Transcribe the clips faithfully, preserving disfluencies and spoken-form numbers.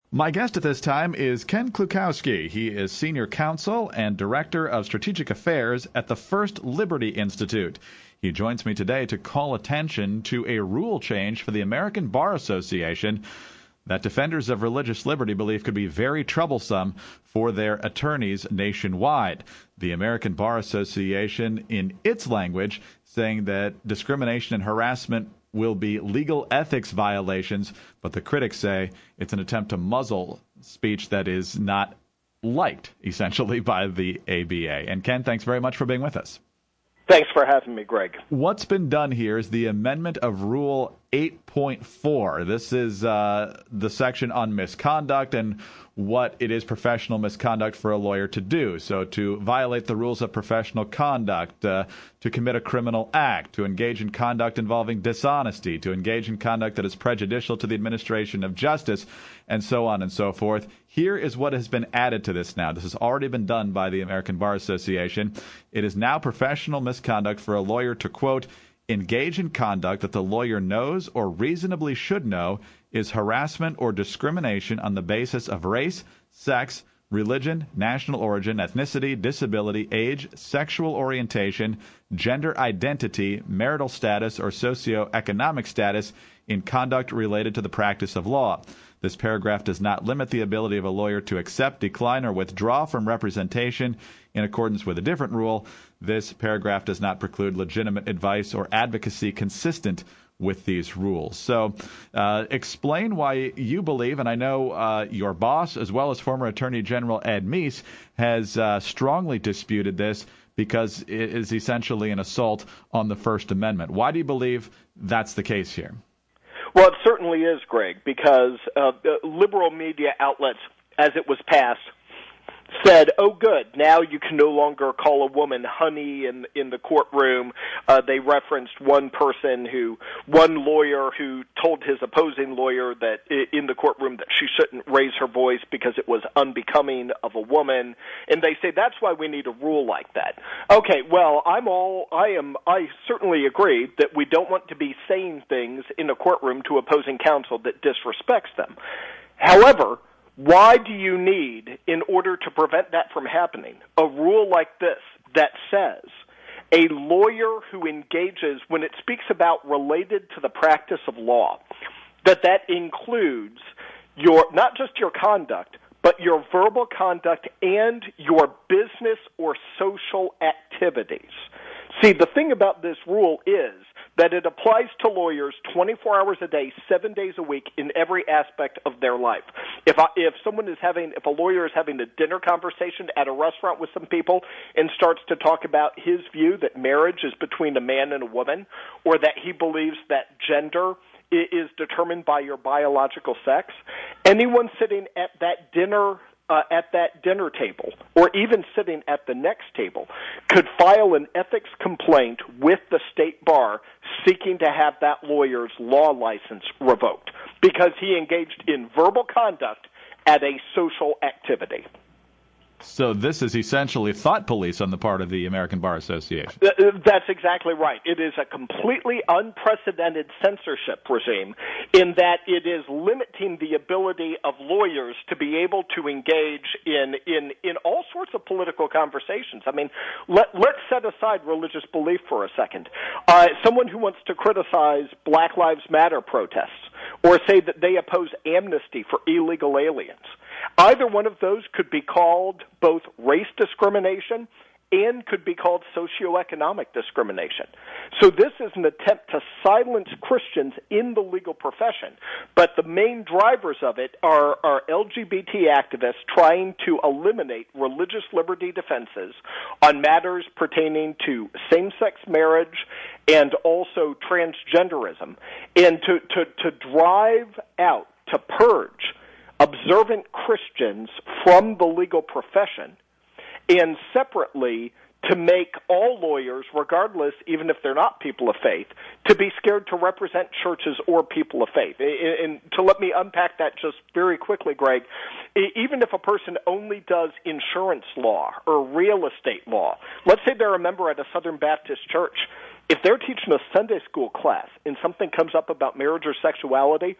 My guest at this time is Ken Klukowski. He is Senior Counsel and Director of Strategic Affairs at the First Liberty Institute. He joins me today to call attention to a rule change for the American Bar Association that defenders of religious liberty believe could be very troublesome for their attorneys nationwide. The American Bar Association, in its language, saying that discrimination and harassment will be legal ethics violations, but the critics say it's an attempt to muzzle speech that is not liked, essentially, by the A B A. And Ken, thanks very much for being with us. Thanks for having me, Greg. What's been done here is the amendment of Rule eight point four. This is uh, the section on misconduct and what it is professional misconduct for a lawyer to do. So to violate the rules of professional conduct, uh, to commit a criminal act, to engage in conduct involving dishonesty, to engage in conduct that is prejudicial to the administration of justice, and so on and so forth. Here is what has been added to this now. This has already been done by the American Bar Association. It is now professional misconduct for a lawyer to, quote, engage in conduct that the lawyer knows or reasonably should know is harassment or discrimination on the basis of race, sex, religion, national origin, ethnicity, disability, age, sexual orientation, gender identity, marital status, or socioeconomic status in conduct related to the practice of law. This paragraph does not limit the ability of a lawyer to accept, decline, or withdraw from representation in accordance with a different rule. This paragraph does not preclude legitimate advice or advocacy consistent with these rules. So uh, explain why you believe, and I know uh, your boss, as well as former Attorney General Ed Meese, has uh, strongly disputed this because it is essentially an assault on the First Amendment. Why do you believe that's the case here? Well, it certainly is, Greg, because uh, liberal media outlets, as it was passed, said, oh, good, now you can no longer call a woman honey in in the courtroom. Uh, they referenced one person who, one lawyer who told his opposing lawyer that in the courtroom that she shouldn't raise her voice because it was unbecoming of a woman. And they say that's why we need a rule like that. Okay, well, I'm all, I am, I certainly agree that we don't want to be saying things in a courtroom to opposing counsel that disrespects them. However, why do you need, in order to prevent that from happening, a rule like this that says a lawyer who engages, when it speaks about related to the practice of law, that that includes your, not just your conduct, but your verbal conduct and your business or social activities? See, the thing about this rule is that it applies to lawyers twenty-four hours a day, seven days a week, in every aspect of their life. If I, if someone is having, if a lawyer is having a dinner conversation at a restaurant with some people and starts to talk about his view that marriage is between a man and a woman, or that he believes that gender is determined by your biological sex, anyone sitting at that dinner Uh, at that dinner table, or even sitting at the next table, could file an ethics complaint with the state bar seeking to have that lawyer's law license revoked because he engaged in verbal conduct at a social activity. So this is essentially thought police on the part of the American Bar Association. That's exactly right. It is a completely unprecedented censorship regime in that it is limiting the ability of lawyers to be able to engage in in, in all sorts of political conversations. I mean, let, let's set aside religious belief for a second. Uh, someone who wants to criticize Black Lives Matter protests or say that they oppose amnesty for illegal aliens, either one of those could be called both race discrimination and could be called socioeconomic discrimination. So this is an attempt to silence Christians in the legal profession, but the main drivers of it are, are L G B T activists trying to eliminate religious liberty defenses on matters pertaining to same-sex marriage and also transgenderism, and to, to, to drive out, to purge observant Christians from the legal profession, and separately to make all lawyers, regardless, even if they're not people of faith, to be scared to represent churches or people of faith. And to let me unpack that just very quickly, Greg, even if a person only does insurance law or real estate law, let's say they're a member at a Southern Baptist church, if they're teaching a Sunday school class and something comes up about marriage or sexuality,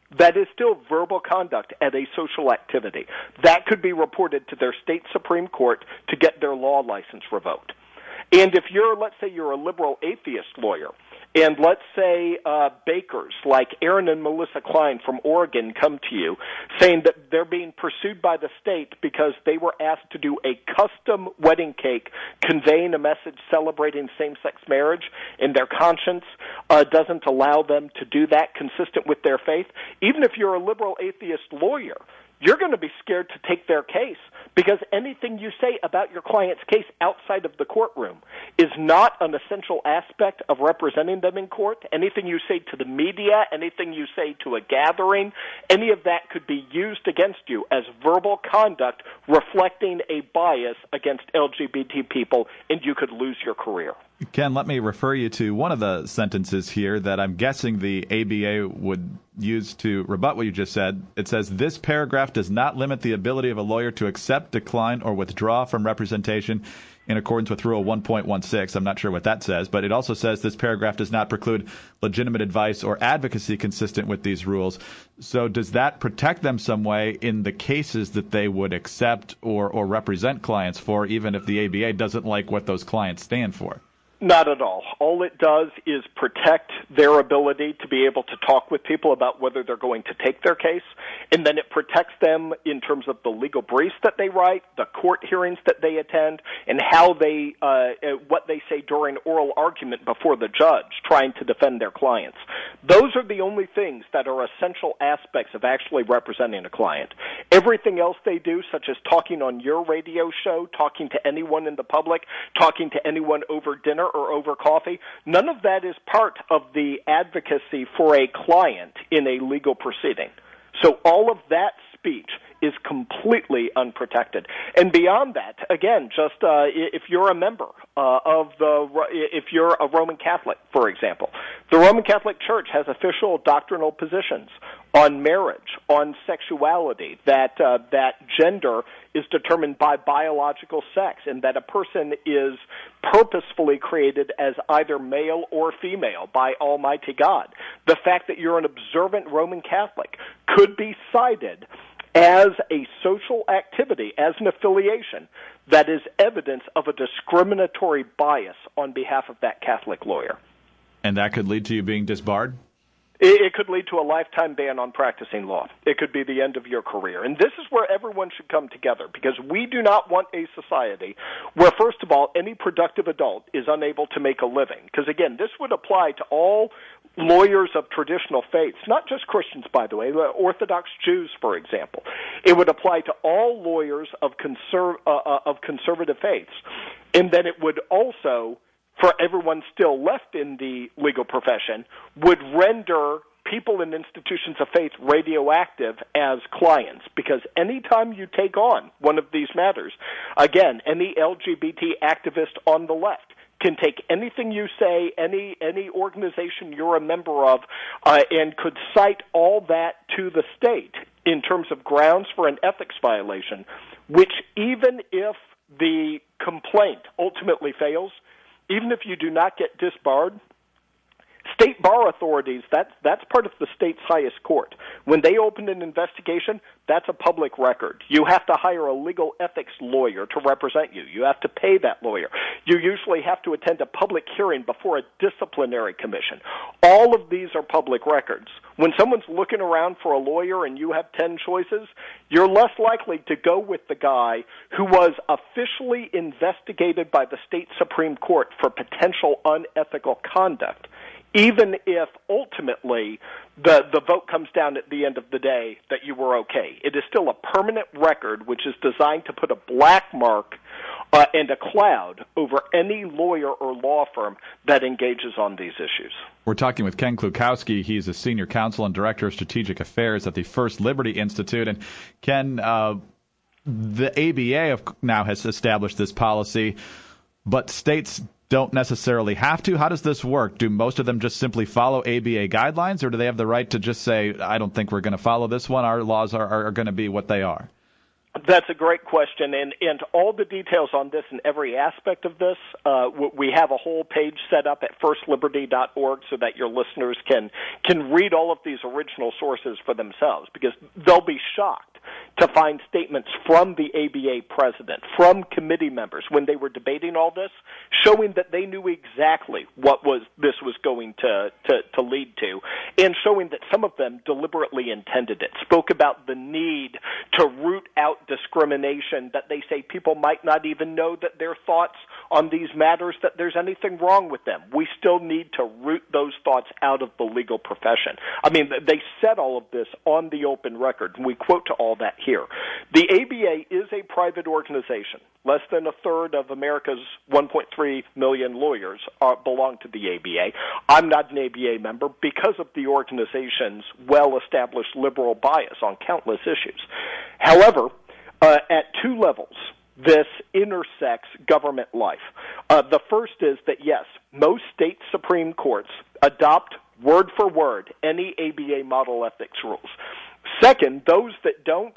that is still verbal conduct at a social activity. That could be reported to their state Supreme Court to get their law license revoked. And if you're, let's say you're a liberal atheist lawyer, and let's say uh, bakers like Aaron and Melissa Klein from Oregon come to you saying that they're being pursued by the state because they were asked to do a custom wedding cake conveying a message celebrating same-sex marriage, and their conscience uh, doesn't allow them to do that consistent with their faith, even if you're a liberal atheist lawyer, you're going to be scared to take their case because anything you say about your client's case outside of the courtroom is not an essential aspect of representing them in court. Anything you say to the media, anything you say to a gathering, any of that could be used against you as verbal conduct reflecting a bias against L G B T people, and you could lose your career. Ken, let me refer you to one of the sentences here that I'm guessing the A B A would use to rebut what you just said. It says, this paragraph does not limit the ability of a lawyer to accept, decline, or withdraw from representation in accordance with Rule one point one six. I'm not sure what that says, but it also says this paragraph does not preclude legitimate advice or advocacy consistent with these rules. So does that protect them some way in the cases that they would accept or, or represent clients for, even if the A B A doesn't like what those clients stand for? Not at all. All it does is protect their ability to be able to talk with people about whether they're going to take their case, and then it protects them in terms of the legal briefs that they write, the court hearings that they attend, and how they, uh, what they say during oral argument before the judge trying to defend their clients. Those are the only things that are essential aspects of actually representing a client. Everything else they do, such as talking on your radio show, talking to anyone in the public, talking to anyone over dinner or over coffee, none of that is part of the advocacy for a client in a legal proceeding. So all of that speech is completely unprotected. And beyond that, again, just uh, if you're a member uh, of the, if you're a Roman Catholic, for example, the Roman Catholic Church has official doctrinal positions on marriage, on sexuality, that uh, that gender is determined by biological sex, and that a person is purposefully created as either male or female by Almighty God. The fact that you're an observant Roman Catholic could be cited as a social activity, as an affiliation, that is evidence of a discriminatory bias on behalf of that Catholic lawyer. And that could lead to you being disbarred? It could lead to a lifetime ban on practicing law. It could be the end of your career. And this is where everyone should come together, because we do not want a society where, first of all, any productive adult is unable to make a living. Because, again, this would apply to all lawyers of traditional faiths, not just Christians, by the way, Orthodox Jews, for example. It would apply to all lawyers of, conserv- uh, of conservative faiths. And then it would also, for everyone still left in the legal profession, would render people in institutions of faith radioactive as clients. Because anytime you take on one of these matters, again, any L G B T activist on the left can take anything you say, any any organization you're a member of, uh, and could cite all that to the state in terms of grounds for an ethics violation, which even if the complaint ultimately fails, even if you do not get disbarred, state bar authorities, that's, that's part of the state's highest court. When they open an investigation, that's a public record. You have to hire a legal ethics lawyer to represent you. You have to pay that lawyer. You usually have to attend a public hearing before a disciplinary commission. All of these are public records. When someone's looking around for a lawyer and you have ten choices, you're less likely to go with the guy who was officially investigated by the state Supreme Court for potential unethical conduct, even if ultimately the, the vote comes down at the end of the day that you were okay. It is still a permanent record which is designed to put a black mark uh, and a cloud over any lawyer or law firm that engages on these issues. We're talking with Ken Klukowski. He's a senior counsel and director of strategic affairs at the First Liberty Institute. And Ken, uh, the A B A now has established this policy, but states don't necessarily have to. How does this work? Do most of them just simply follow A B A guidelines, or do they have the right to just say, I don't think we're going to follow this one, our laws are, are, are going to be what they are? That's a great question, and, and all the details on this and every aspect of this, uh, we have a whole page set up at first liberty dot org so that your listeners can can read all of these original sources for themselves, because they'll be shocked to find statements from the A B A president, from committee members when they were debating all this, showing that they knew exactly what was this was going to, to, to lead to, and showing that some of them deliberately intended it, spoke about the need to root out discrimination, that they say people might not even know that their thoughts on these matters, that there's anything wrong with them. We still need to root those thoughts out of the legal profession. I mean, they said all of this on the open record, and we quote to all that here. The A B A is a private organization. Less than a third of America's one point three million lawyers are, belong to the A B A. I'm not an A B A member because of the organization's well-established liberal bias on countless issues. However, uh, at two levels, this intersects government life. Uh, the first is that, yes, most state Supreme Courts adopt word for word any A B A model ethics rules. Second, those that don't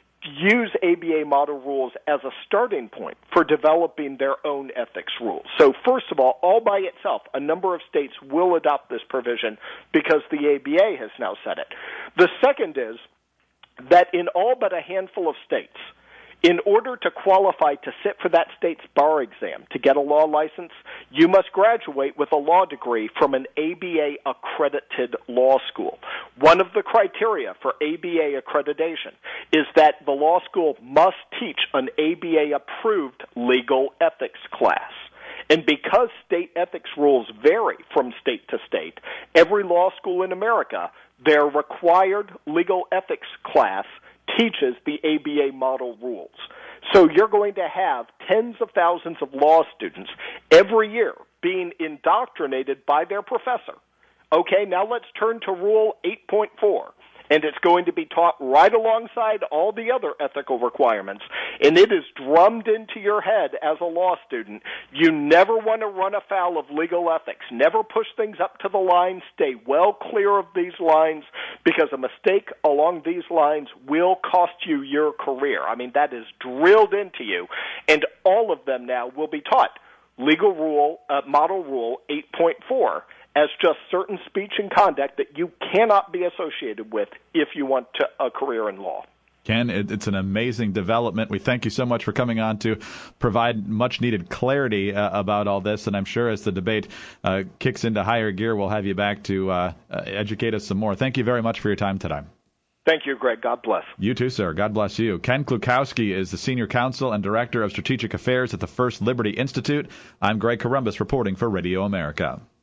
use A B A model rules as a starting point for developing their own ethics rules. So first of all, all by itself, a number of states will adopt this provision because the A B A has now said it. The second is that in all but a handful of states, in order to qualify to sit for that state's bar exam, to get a law license, you must graduate with a law degree from an A B A-accredited law school. One of the criteria for A B A accreditation is that the law school must teach an A B A-approved legal ethics class. And because state ethics rules vary from state to state, every law school in America, their required legal ethics class teaches the A B A model rules. So you're going to have tens of thousands of law students every year being indoctrinated by their professor. Okay, now let's turn to Rule eight point four. And it's going to be taught right alongside all the other ethical requirements. And it is drummed into your head as a law student. You never want to run afoul of legal ethics. Never push things up to the line. Stay well clear of these lines, because a mistake along these lines will cost you your career. I mean, that is drilled into you. And all of them now will be taught legal rule, uh, model rule eight point four. As just certain speech and conduct that you cannot be associated with if you want to, a career in law. Ken, it, it's an amazing development. We thank you so much for coming on to provide much-needed clarity uh, about all this, and I'm sure as the debate uh, kicks into higher gear, we'll have you back to uh, uh, educate us some more. Thank you very much for your time today. Thank you, Greg. God bless. You too, sir. God bless you. Ken Klukowski is the Senior Counsel and Director of Strategic Affairs at the First Liberty Institute. I'm Greg Corombos reporting for Radio America.